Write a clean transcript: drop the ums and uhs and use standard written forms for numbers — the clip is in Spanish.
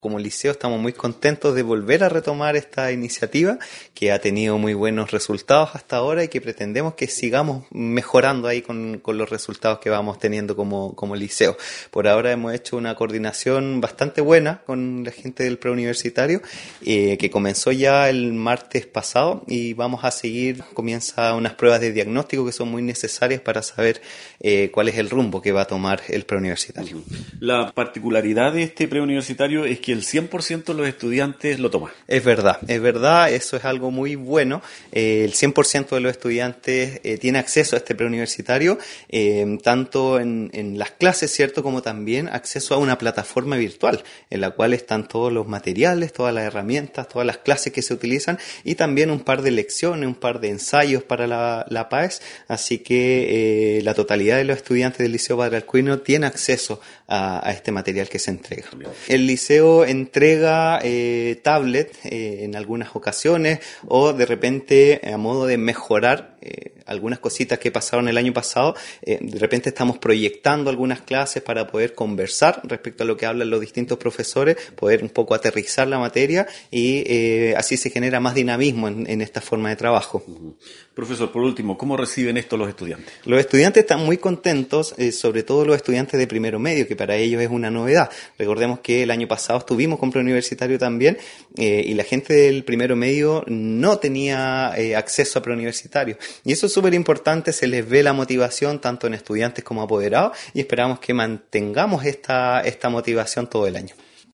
Como liceo estamos muy contentos de volver a retomar esta iniciativa que ha tenido muy buenos resultados hasta ahora y que pretendemos que sigamos mejorando ahí con los resultados que vamos teniendo como liceo. Por ahora hemos hecho una coordinación bastante buena con la gente del preuniversitario que comenzó ya el martes pasado y vamos a seguir. Comienza unas pruebas de diagnóstico que son muy necesarias para saber cuál es el rumbo que va a tomar el preuniversitario. La particularidad de este preuniversitario es que el 100% de los estudiantes lo toma. Es verdad, eso es algo muy bueno. El 100% de los estudiantes tiene acceso a este preuniversitario, tanto en las clases, ¿cierto?, como también acceso a una plataforma virtual, en la cual están todos los materiales, todas las herramientas, todas las clases que se utilizan y también un par de lecciones, un par de ensayos para la PAES, así que la totalidad de los estudiantes del Liceo Padre Alcuino tiene acceso a este material que se entrega. El liceo entrega tablet en algunas ocasiones o de repente a modo de mejorar algunas cositas que pasaron el año pasado. De repente estamos proyectando algunas clases para poder conversar respecto a lo que hablan los distintos profesores, poder un poco aterrizar la materia y así se genera más dinamismo en esta forma de trabajo. Profesor, por último, ¿cómo reciben esto los estudiantes? Los estudiantes están muy contentos, sobre todo los estudiantes de primero medio, que para ellos es una novedad. Recordemos que el año pasado estuvimos con preuniversitario también y la gente del primero medio no tenía acceso a preuniversitario. Y eso es súper importante, se les ve la motivación tanto en estudiantes como apoderados y esperamos que mantengamos esta motivación todo el año.